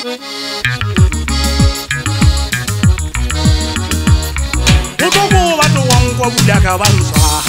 Utomo batho wangwa budaka banswa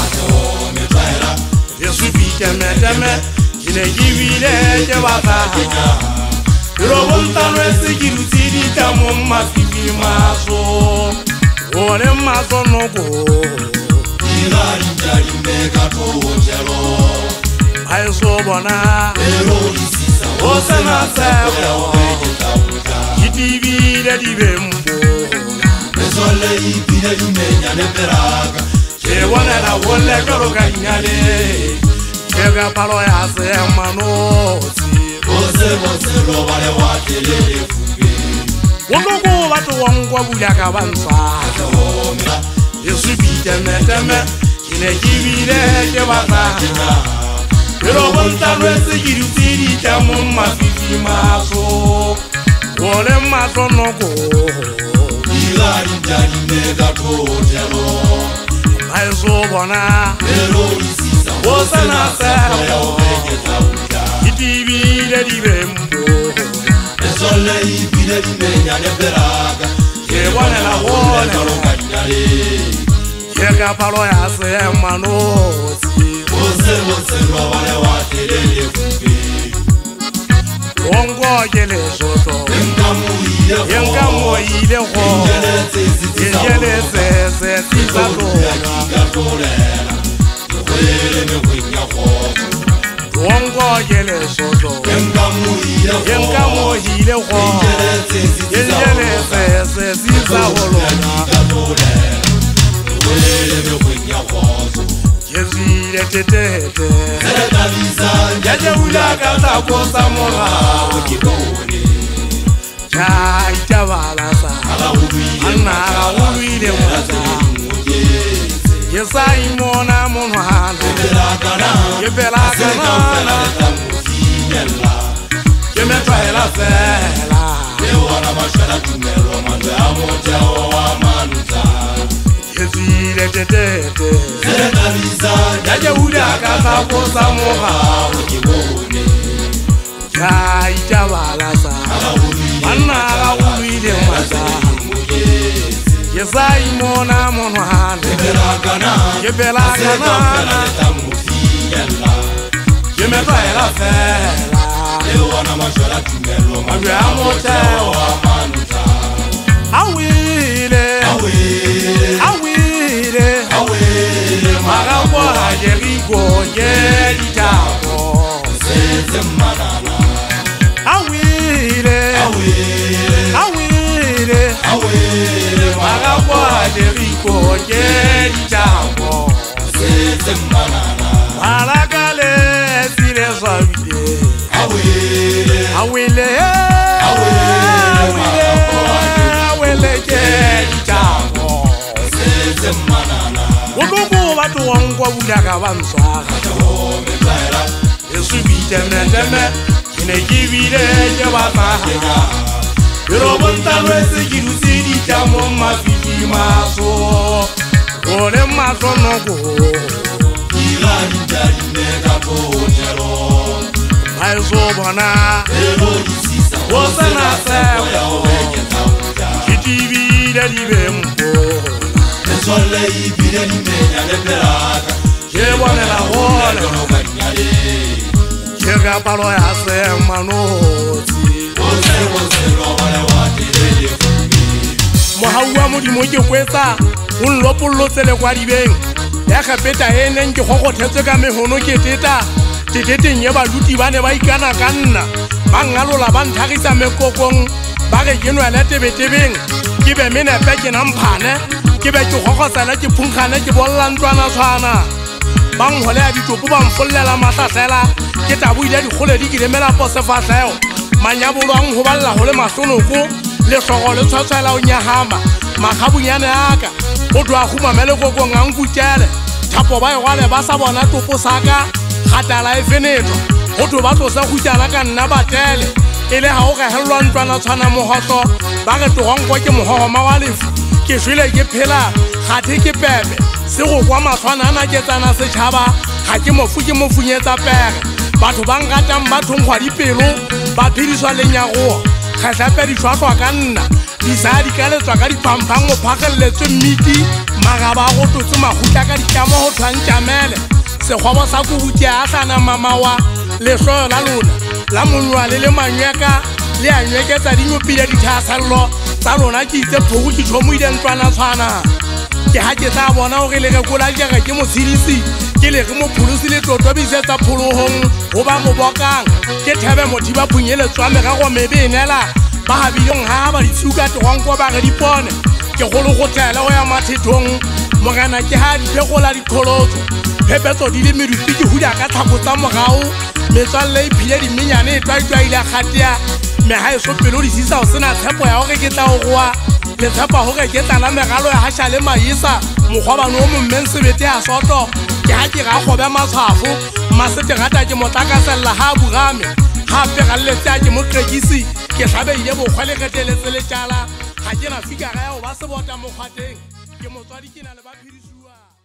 Yesu bikeme Kine gibile ke bata Robonta resi girutiri kamo mafifi maso Ore maso nogo Ilari njari mega tojelo Aiso bona Ero disisa Osena sebo Kitibile dibembo Mesole ibile dumenya neperaga Chewane la wole karo kanyale Chega palo ya se manoti Ose lo vale watelele fuge Wonogo watu wangwa budaka banswa Yesu bikeme Kine gibile ke bata Robonta resi girutiri kamo mafifi maso Ore maso nogo Ilari njari mega tojelo Aiso bona Ero disisa Osena sebo Kitibile dibembo Mesole ibile dumenya neperaga Chewane la wole karo kanyale Chega palo ya se manoti Ose lo vale watelele fuge Ongo gele soto Yenga moile ho Yele se Ongo gele soto Yenga moile ho Yele se Yezile tetete Yaje ulaga za kosa mola Chai chabalasa Anna uwile mwaza Yesai mona monwana Yepela kanana Yemetwa hela fela Ewana mashara tumelo Mandwe amoja wa manuta Yezile tetete Yaje ulaga za kosa mola Chai chabalasa Anna uwile mwaza Yesai mona monwana Yepela kanana Yemetwa hela fela Ewana mashara tumelo Mandwe amoja wa manuta Awile Magabo hajerigo Yelitako Seze manana Awile Magabo hajerigo Yelitako Seze manana Alagale sile swabide Awile Yelitako Seze manana Unubu watu wangwa budaka banswa Yesu bikeme Kine gibile ke bata Robonta resi girutiri kamo mafifi maso Ore maso nogo Ilari njari mega tojelo Aiso bona Ero disisa Osena sebo Kitibile dibembo Mesole ibile dumenya neperaga Chewane la wole karo kanyale Chega palo ya se manoti Ose lo vale watelele fuge Mohaua modimo ke kwetsa o nlopollo tsele kwa dibeng ya khapeta ene nke go thetse ka mehono ke teta teteteng ye baluti ba ne ba ikana ka nna ba ngalola ba nthagisa mekokong ba re ke nwele tebetebeng ke be menepe ke namphane ke be ke gogosela ke phunkgane ke bolla ntlwana tshwana ba nghole ya ditopo ba mfollela mahlasela ke taboile dikgole di kiremela posefatlhego manyabolo a ngho balla go le masonoko leshogo le tshwatshwela o nyahama makgabunyane aka go tloa gumamele kokong a nkukele thapo ba egwale ba sa bona topo saka kgatala e feneto go tho ba tlosa khutsana ka nna batele e le ga o gehelelwa ntlwana tshwana mogotlo ba re togonkwa ke mogogoma wa lefu ke shwele ke phela gathe ke pepe se go kwa matshwana a naketsana setšhaba ga ke mofu ke mofunyetsa pege batho ba nkatang ba thonkgwa dipelo ba phediswa lenyagoa kgatlhape di tshwatlwa ka nna di sa di kaletswa ka diphampang go phagelletswe mmiti magaba a go totse magutla ka ditlamo go tshwantšamele sekgobo sa kobuti a sana mamawa leshoyo la lona la monwa le manyweka le a nyweketsa di nyopile dithasallo tsa lona ke itse phogo ke tšhomoile ntlwana-tshwana ke ha ke tla bona gore le rekola jega ke motshedisi ke le re mopholosi le tlotlobisetsa pholohong go ba mobokang ke thebe mothiba phunyeletso wa merego mebenela ba gabileng ga ba ditshuka tegonko ba ge dipone ke golo go tlele go ya mathethong morena ke ha dipegola dikgolotso phepetso di le medupi ke huda ka tlhako tsa mogao metswalle e phile dimenyane e twaitlwaile kgatea meha e so pelo di sisa o sena tshepo ya gore ke tla o goa le tshepa gore ke tla la megalo ya hasha le maisa mokgwabane o mommeng sebete ya soto ke ha ke ga gobe matshwafo maseterata ke motlakasella ha burame gape ga lletsa ke motrekisi ke hlabeile bokgwa le geteletse le tjala ga ke na fikara ya go ba sebota mokgwateng ke motswadi ke na le ba phirisuwa